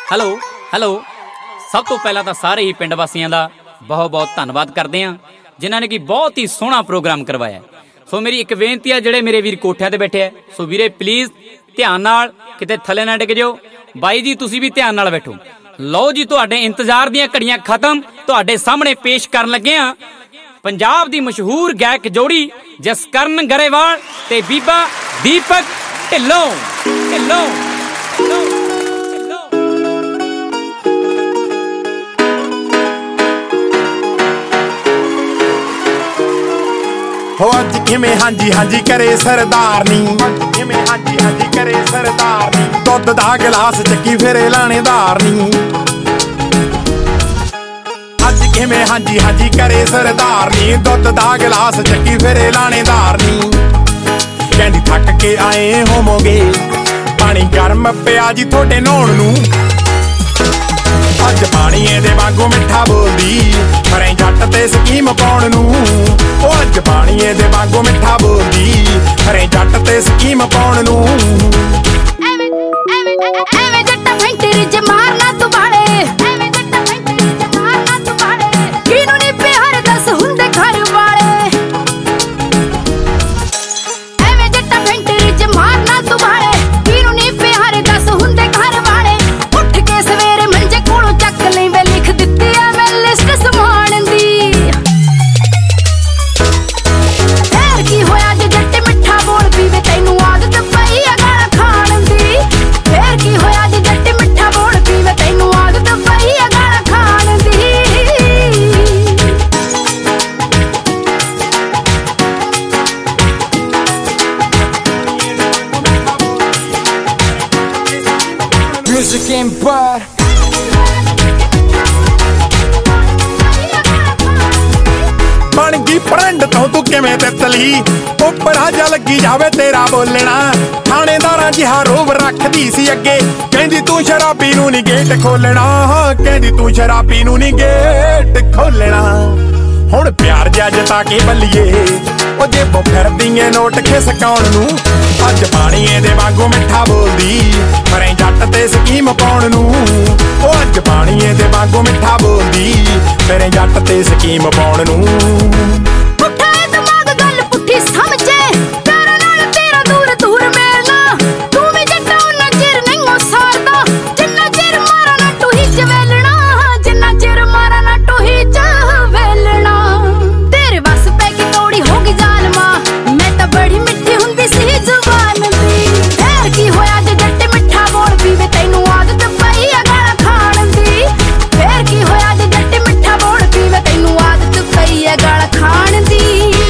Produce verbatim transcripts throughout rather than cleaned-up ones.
Hello hello ਸਭ ਤੋਂ ਪਹਿਲਾਂ ਤਾਂ ਸਾਰੇ ਹੀ ਪਿੰਡ ਵਾਸੀਆਂ ਦਾ ਬਹੁਤ ਬਹੁਤ ਧੰਨਵਾਦ ਕਰਦੇ ਹਾਂ ਜਿਨ੍ਹਾਂ ਨੇ ਕਿ ਬਹੁਤ ਹੀ ਸੋਹਣਾ ਪ੍ਰੋਗਰਾਮ ਕਰਵਾਇਆ। ਸੋ ਮੇਰੀ ਇੱਕ ਬੇਨਤੀ ਹੈ, ਜਿਹੜੇ ਮੇਰੇ ਵੀਰ ਕੋਠਿਆਂ ਤੇ ਬੈਠੇ ਹੈ, ਸੋ ਵੀਰੇ ਪਲੀਜ਼ ਧਿਆਨ ਨਾਲ, ਕਿਤੇ ਥੱਲੇ ਨਾ ਡਿੱਗ ਜਾਓ। ਬਾਈ ਜੀ ਤੁਸੀਂ ਵੀ ਧਿਆਨ ਨਾਲ ਬੈਠੋ। ਲਓ ਜੀ, ਤੁਹਾਡੇ ਇੰਤਜ਼ਾਰ ਦੀਆਂ ਘੜੀਆਂ ਖਤਮ, ਤੁਹਾਡੇ ਸਾਹਮਣੇ ਪੇਸ਼ ਕਰਨ ਲੱਗੇ ਹਾਂ ਪੰਜਾਬ ਦੀ ਮਸ਼ਹੂਰ ਗਾਇਕ ਜੋੜੀ ਜਸਕਰਨ ਗਰੇਵਾਲ ਤੇ ਬੀਬਾ ਦੀਪਕ ਢਿੱਲੋਂ ਢਿੱਲੋਂ ਹੋ ਅੱਜ ਕਿਵੇਂ ਹਾਂਜੀ ਹਾਂਜੀ ਕਰੇ ਸਰਦਾਰਨੀ, ਕਿਵੇਂ ਹਾਂਜੀ ਹਾਂਜੀ ਕਰੇ ਸਰਦਾਰਨੀ, ਦੁੱਧ ਦਾ ਗਲਾਸ ਚੱਕੀ ਫਿਰੇ ਲਾਣੇਦਾਰਨੀ। ਅੱਜ ਕਿਵੇਂ ਹਾਂਜੀ ਹਾਂਜੀ ਕਰੇ ਸਰਦਾਰਨੀ, ਦੁੱਧ ਦਾ ਗਲਾਸ ਚੱਕੀ ਫਿਰੇ ਲਾਣੇਦਾਰਨੀ। ਕਹਿੰਦੀ ਥੱਕ ਕੇ ਆਏ ਹੋਵੋਗੇ, ਪਾਣੀ ਗਰਮ ਪਿਆ ਜੀ ਤੁਹਾਡੇ ਨਹਾਉਣ ਨੂੰ। ਅੱਜ ਪਾਣੀ ਇਹਦੇ ਵਾਂਗੂ ਮਿੱਠਾ ਬੋਲਦੀ, ਮਰੇ ਜੱਟ ਤੇ ਸਕੀਮ ਪਾਉਣ ਨੂੰ। ਉਹ ਅੱਜ ਪਾਣੀ ਇਹਦੇ ਵਾਂਗੂ ਮਿੱਠਾ ਬੋਲਦੀ, ਮਰੇ ਜੱਟ ਤੇ ਸਕੀਮ ਪਾਉਣ ਨੂੰ। ਐਵੇਂ ਐਵੇਂ ਐਵੇਂ ਜੱਟਾ ਫੈਂਟਰੀ ਜ ਮਾਰਨਾ ਤੂੰ ਬਾੜੇ, ਐਵੇਂ ਜੱਟਾ ਫੈਂਟਰੀ ਜ ਮਾਰਨਾ ਤੂੰ ਬਾੜੇ। ਕਿਨੂੰ ਨੀ ਪਿਆਰ ਦੱਸ ਹੁੰਦੇ ਘਰ ਵਾਲੇ, ਐਵੇਂ ਜੱਟਾ ਫੈਂਟਰੀ ਜ ਮਾਰਨਾ ਤੂੰ ਬਾੜੇ। ਕਿਨੂੰ ਨੀ ਪਿਆਰ ਦੱਸ ਹੁੰਦੇ ਘਰ ਵਾਲੇ। ਉੱਠ ਕੇ ਸਵੇਰੇ ਮੰਜੇ ਕੋਲੋਂ ਚੱਕ ਲਈ ਵੇ, ਲਿਖ ਦਿੱਤੀ ਆ ਮੈਂ ਲਿਸਟ ਸਮਾਨ ਦੀ। ਫੇਰ ਕੀ ਹੋਇਆ ਜੇ ਜੱਟ ਮਿੱਠਾ ਬੋਲ ਪੀਵੇ, ਤੈਨੂੰ ਆਦਤ ਪਈ ਆ ਗਾਲਾਂ ਖਾਣ ਦੀ। ਫੇਰ ਕੀ ਹੋਇਆ ਜੇ ਜੱਟ ਮਿੱਠਾ ਬੋਲ ਪੀਵੇ, ਤੈਨੂੰ ਆਦਤ ਪਈ ਆ ਗਾਲਾਂ ਖਾਣ ਦੀ। Music Empire ਬਣ ਗਈ ਫਰੈਂਡ ਤੋਂ ਤੂੰ ਕਿਵੇਂ ਤਿੱਤਲੀ, ਉੱਪਰਾ ਜਾ ਲੱਗੀ ਜਾਵੇ ਤੇਰਾ ਬੋਲਣਾ। ਥਾਣੇਦਾਰਾਂ ਜਿਹਾ ਰੋਬ ਰੱਖਦੀ ਸੀ ਅੱਗੇ, ਕਹਿੰਦੀ ਤੂੰ ਸ਼ਰਾਬੀ ਨੂੰ ਨੀ ਗੇਟ ਖੋਲਣਾ। ਕਹਿੰਦੀ ਤੂੰ ਸ਼ਰਾਬੀ ਨੂੰ ਨੀ ਗੇਟ ਖੋਲਣਾ। ਹੁਣ ਪਿਆਰ ਜਿਹਾ ਜਤਾ ਕੇ ਬੱਲੀਏ, ਉਹ ਜੇਬੋਂ ਫਿਰਦੀਆਂ ਨੋਟ ਖਿਸਕਾਉਣ ਨੂੰ। ਅੱਜ ਪਾਣੀ ਇਹਦੇ ਵਾਂਗੂ ਮਿੱਠਾ ਬੋਲਦੀ, ਮਰੇ ਜੱਟ ਤੇ ਸਕੀਮ ਪਾਉਣ ਨੂੰ। ਉਹ ਅੱਜ ਪਾਣੀ ਇਹਦੇ ਵਾਂਗੂ ਮਿੱਠਾ ਬੋਲਦੀ, ਮੇਰੇ ਜੱਟ ਤੇ ਸਕੀਮ ਪਾਉਣ ਨੂੰ। ਪੁੱਠਾ ਦਿਮਾਗ ਗੱਲ ਪੁੱਠੀ ਸਮਝੇ, ਪਿਆਰਾਂ ਨਾਲ ਤੇਰਾ ਦੂਰ ਦੂਰ ਮਿਲਣਾ। ਤੂੰ ਵੀ ਜੱਟਾ ਉਹਨਾਂ ਚਿਰ ਨਹੀਂ ਹੋ ਸਾਰਦਾ, ਜਿੰਨਾ ਚਿਰ ਮਾਰਾ ਨਾ ਟੂਹੀ ਚ ਵੇਲਣਾ। ਜਿੰਨਾ ਚਿਰ ਮਾਰਾ ਨਾ ਟੂਹੀ ਚ ਵੇਲਣਾ। ਤੇਰੇ ਵੱਸ ਪੈ ਕੇ ਤੋੜੀ ਹੋ ਗਈ ਜ਼ਾਲਮਾ, ਮੈਂ ਤਾਂ ਬੜੀ ਮਿੱਠੀ ਹੁੰਦੀ ਸੀ ਜ਼ੁਬਾਨ ਦੀ। ਫੇਰ ਕੀ ਹੋਇਆ ਜੇ ਜੱਟ ਮਿੱਠਾ ਬੋਲ ਪੀਵੇ, ਤੈਨੂੰ ਆਦਤ ਪਈ ਆ ਗਾਲਾਂ ਖਾਣ ਦੀ। ਫੇਰ ਕੀ ਹੋਇਆ ਜੇ ਜੱਟ ਮਿੱਠਾ ਬੋਲ ਪੀਵੇ, ਤੈਨੂੰ ਆਦਤ ਪਈ ਆ ਗਾਲਾਂ ਖਾਣ ਦੀ।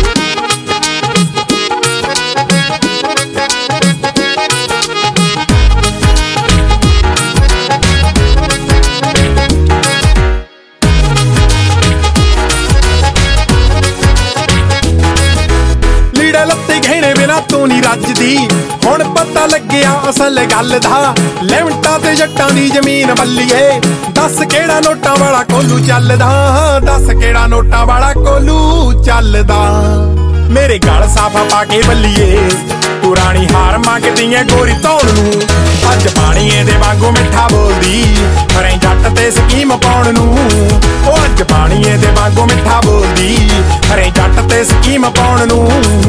ਲੀੜੇ ਲੱਤੇ ਗਹਿਣੇ ਬਿਨਾ ਤੂੰ ਨੀ ਰੱਜਦੀ, ਹੁਣ ਪਤਾ ਲੱਗਿਆ ਅਸਲ ਗੱਲ ਦਾ। ਲਿਮਟਾਂ ਤੇ ਜੱਟਾਂ ਦੀ ਜ਼ਮੀਨ ਬੱਲੀਏ, ਦੱਸ ਕਿਹੜਾ ਨੋਟਾਂ ਵਾਲਾ ਕੋਲੂ ਚੱਲਦਾ। ਦੱਸ ਕਿਹੜਾ ਨੋਟਾਂ ਵਾਲਾ ਕੋਲੂ ਚੱਲਦਾ। ਮੇਰੇ ਗਲ ਸਾਫਾ ਪਾ ਕੇ ਬੱਲੀਏ, ਤੂੰ ਰਾਣੀ ਹਾਰ ਮੰਗਦੀ ਏ ਗੋਰੀ ਧੌਣ ਨੂੰ। ਅੱਜ ਪਾਣੀ ਇਹਦੇ ਵਾਂਗੂ ਮਿੱਠਾ ਬੋਲਦੀ, ਮਰੇ ਜੱਟ ਤੇ ਸਕੀਮ ਪਾਉਣ ਨੂੰ। ਉਹ ਅੱਜ ਪਾਣੀ ਇਹਦੇ ਵਾਂਗੂ ਮਿੱਠਾ ਬੋਲਦੀ, ਮਰੇ ਜੱਟ ਤੇ ਸਕੀਮ ਪਾਉਣ ਨੂੰ।